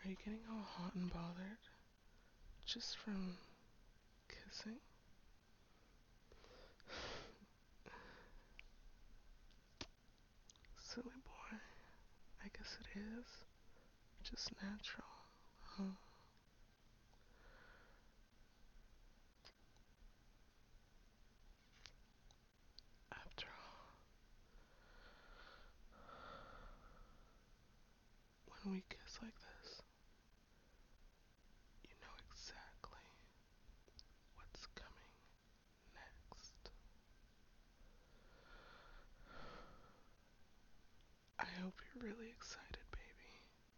Are you getting all hot and bothered just from kissing? Silly boy. I guess it is. Just natural, huh? After all, when we kiss like this, you know exactly what's coming next. I hope you're really excited, baby.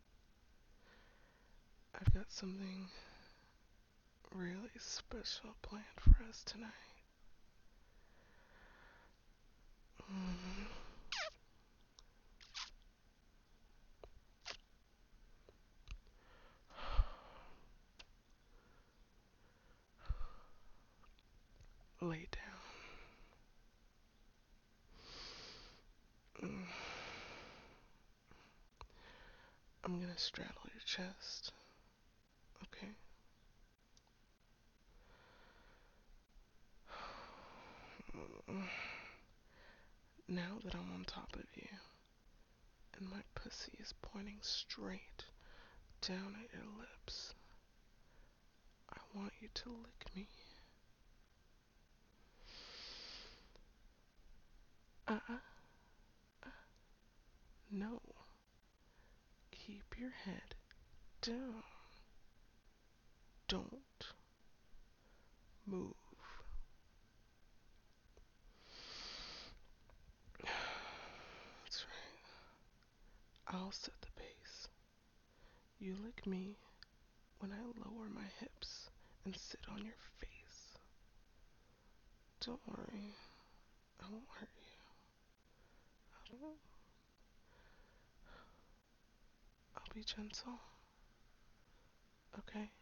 I've got something really special planned for us tonight. Mm. Lay down. Mm. I'm gonna straddle your chest, okay? Mm. Now that I'm on top of you, and my pussy is pointing straight down at your lips, I want you to lick me. Uh-uh. No. Keep your head down. Don't move. That's right. I'll set the pace. You lick me when I lower my hips and sit on your face. Don't worry. I won't hurt you. I'll be gentle. Okay?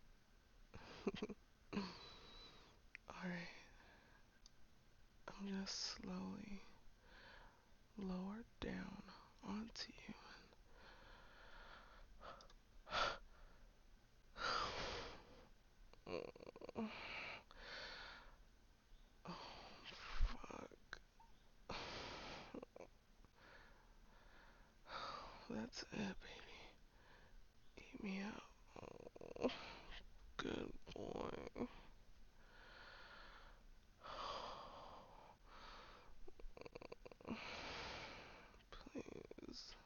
Alright. I'm gonna slowly lower down onto you. Oh, fuck. That's it, baby. Eat me out. Oh, good boy. Please.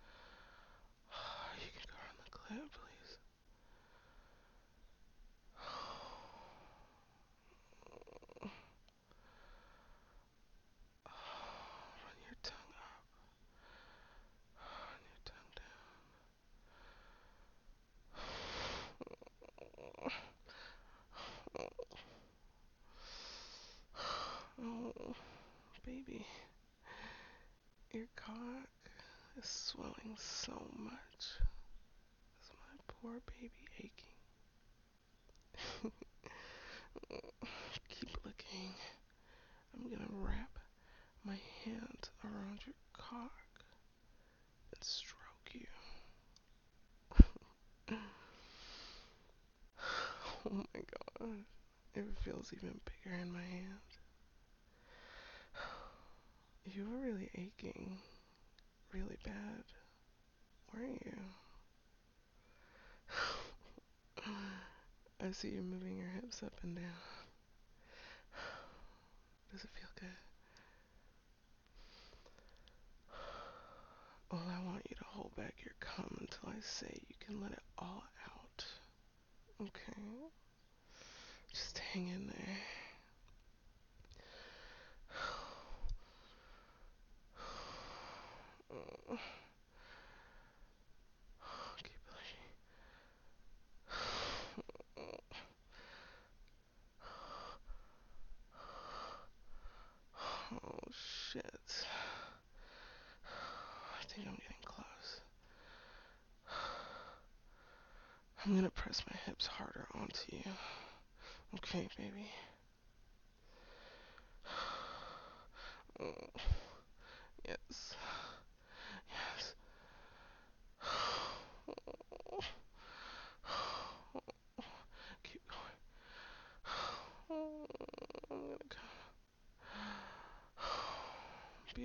You can go on the clip, please. Run your tongue up. Run your tongue down. Oh, baby. Your cock is swelling so much. Is my poor baby aching? Keep licking. I'm gonna wrap my hand around your cock and stroke you. Oh my god. It feels even bigger in my hand. You were really aching. Really bad. Weren't you? I see you moving your hips up and down. Does it feel good? Well, I want you to hold back your cum until I say you can let it all out. Okay? Just hang in there. Oh, keep pushing. Oh shit. I think I'm getting close. I'm gonna press my hips harder onto you. Okay, baby. Oh, yes. Yes.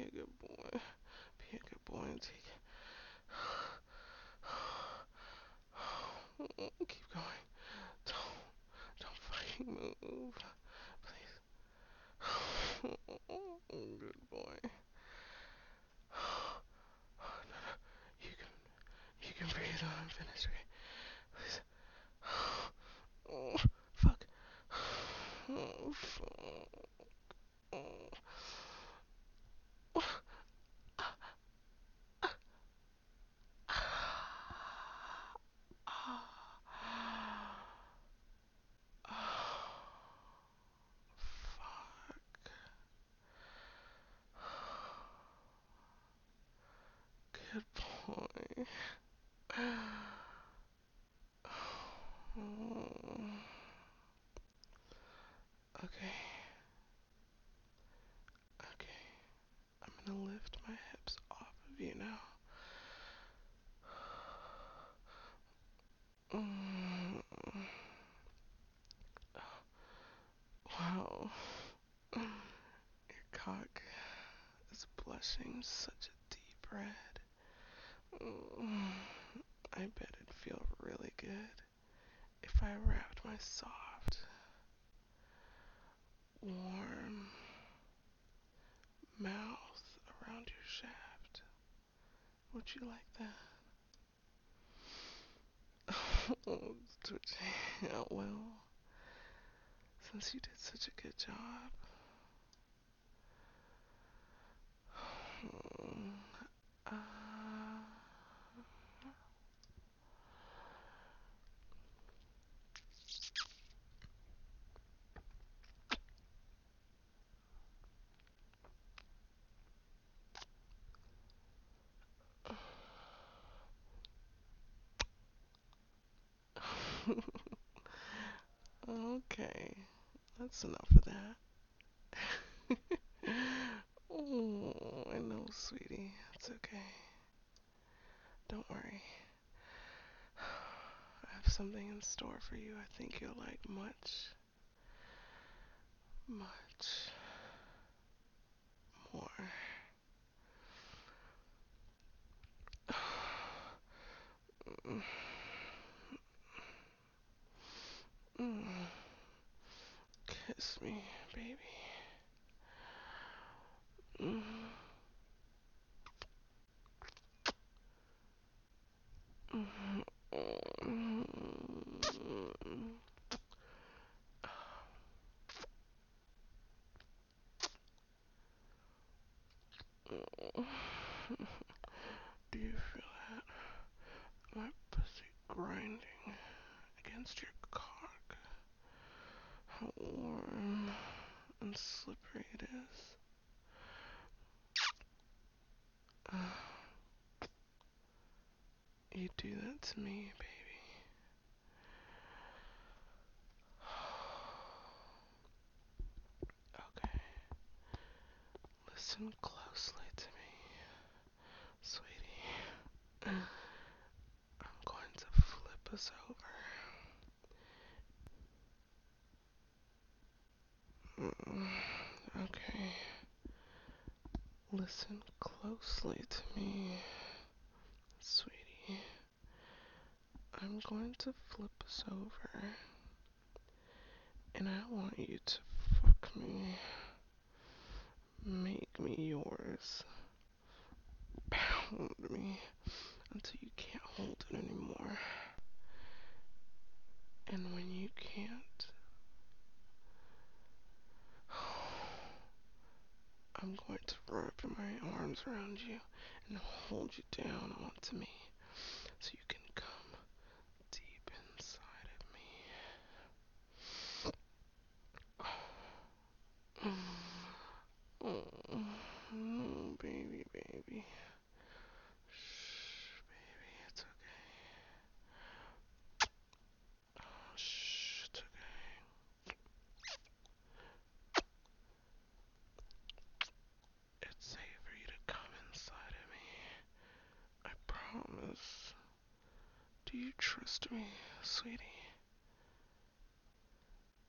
a good boy. Be a good boy and take it. Keep going. Don't fucking move. Please. Good boy. You can breathe when I'm finished, okay? Please. Oh, fuck. Oh, fuck. Oh. Good boy. Okay, okay. I'm gonna lift my hips off of you now. Wow. Your cock is blushing such a deep red. I bet it'd feel really good if I wrapped my soft, warm mouth around your shaft. Would you like that? Oh, it's twitching out well. Since you did such a good job. Uh, okay, that's enough of that. Oh, I know, sweetie. It's okay. Don't worry. I have something in store for you I think you'll like much, much more. Kiss me, baby. Do you feel that? My pussy grinding against your cock. How warm and slippery it is. You do that to me, baby. Okay, listen closely to me, sweetie. I'm going to flip us over. Okay, listen closely to me, sweetie. I'm going to flip us over, and I want you to fuck me, make me yours, pound me until you can't hold it anymore. And when you can't, I'm going to wrap my arms around you and hold you down onto me so you can come deep inside of me. Oh, baby, baby. Shh, baby, it's okay. Oh, shh, it's okay. It's safe for you to come inside of me. I promise. Do you trust me, sweetie?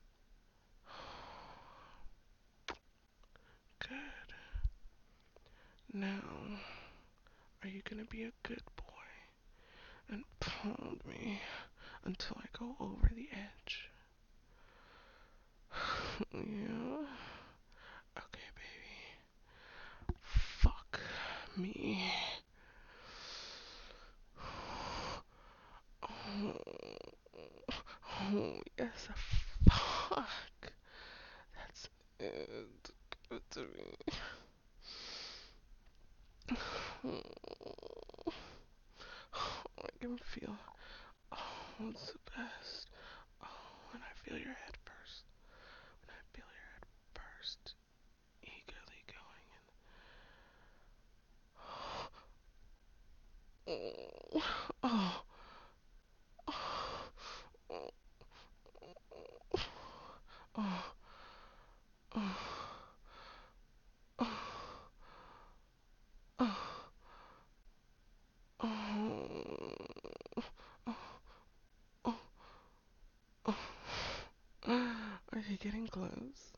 Good. Now, are you gonna be a good boy and hold me until I go over the edge? Yeah? Okay, baby. Fuck me. Oh, oh yes, fuck. That's it. Good to me. Oh, I can feel. Oh, it's the best. Oh, when I feel your head first. When I feel your head first. Eagerly going in. Oh, oh, oh, oh, oh, oh, oh, oh, oh. Are you getting close?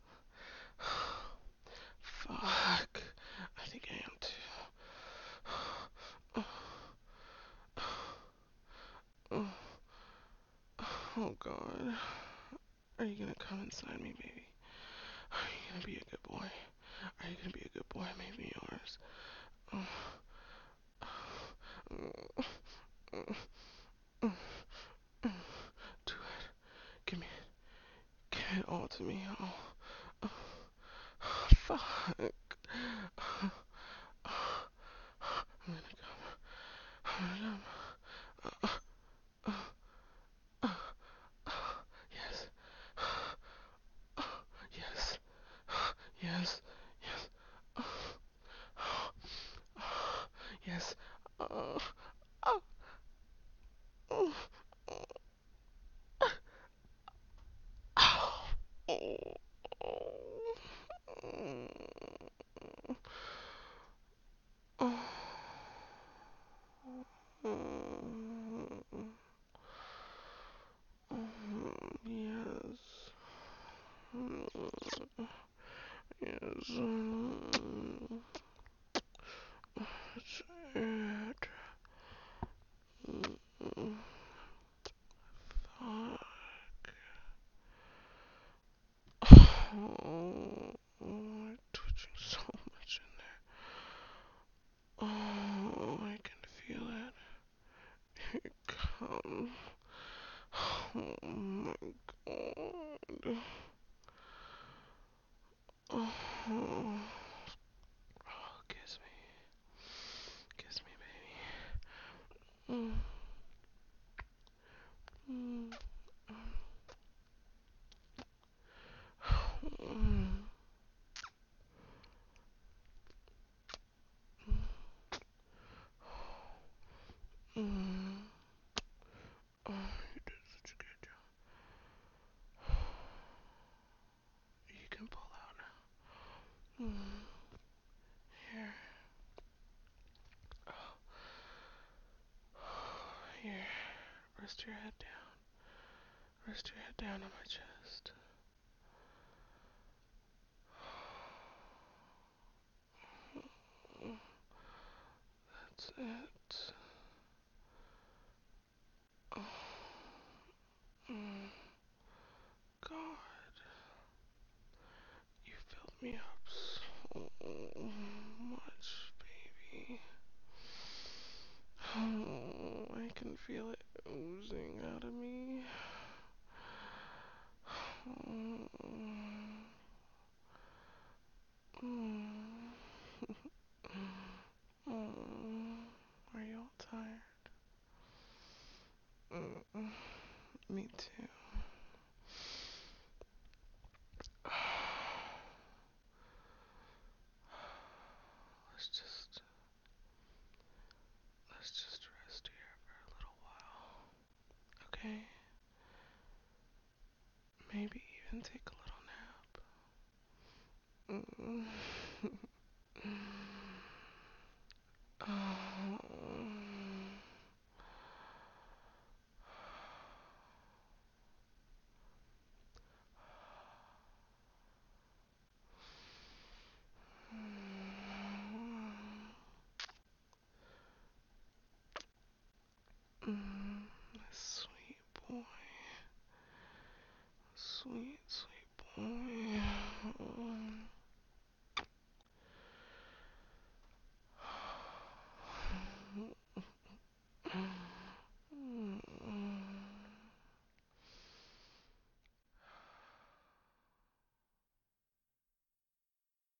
Fuck. I think I am too. Oh, oh God. Are you gonna come inside me, baby? Are you gonna be a good boy? Are you gonna be a good boy? Maybe yours. Oh, oh, oh, oh, oh. Do it. Give me it. Give it all to me. Oh, oh, fuck. I'm gonna come. I'm gonna come. Yes. Yes. Yes. Yes. Yes. Oh. Oh. Oh. Oh. Oh. Yes. Yes. That's it. Oh, I'm twitching so much in there. Oh, I can feel it. Here it comes. Oh my God. Oh, oh, kiss me. Kiss me, baby. Mm, mm, mm, mm. Oh, you did such a good job. You can pull out now. Here. Oh, here. Rest your head down. Rest your head down on my chest. That's it. Oh, mm, God, you filled me up so much, baby. Oh, I can feel it oozing out of me. Oh, mm, oh, are you all tired? Mm, me too. Let's just let's just rest here for a little while, okay? Maybe even take a little nap.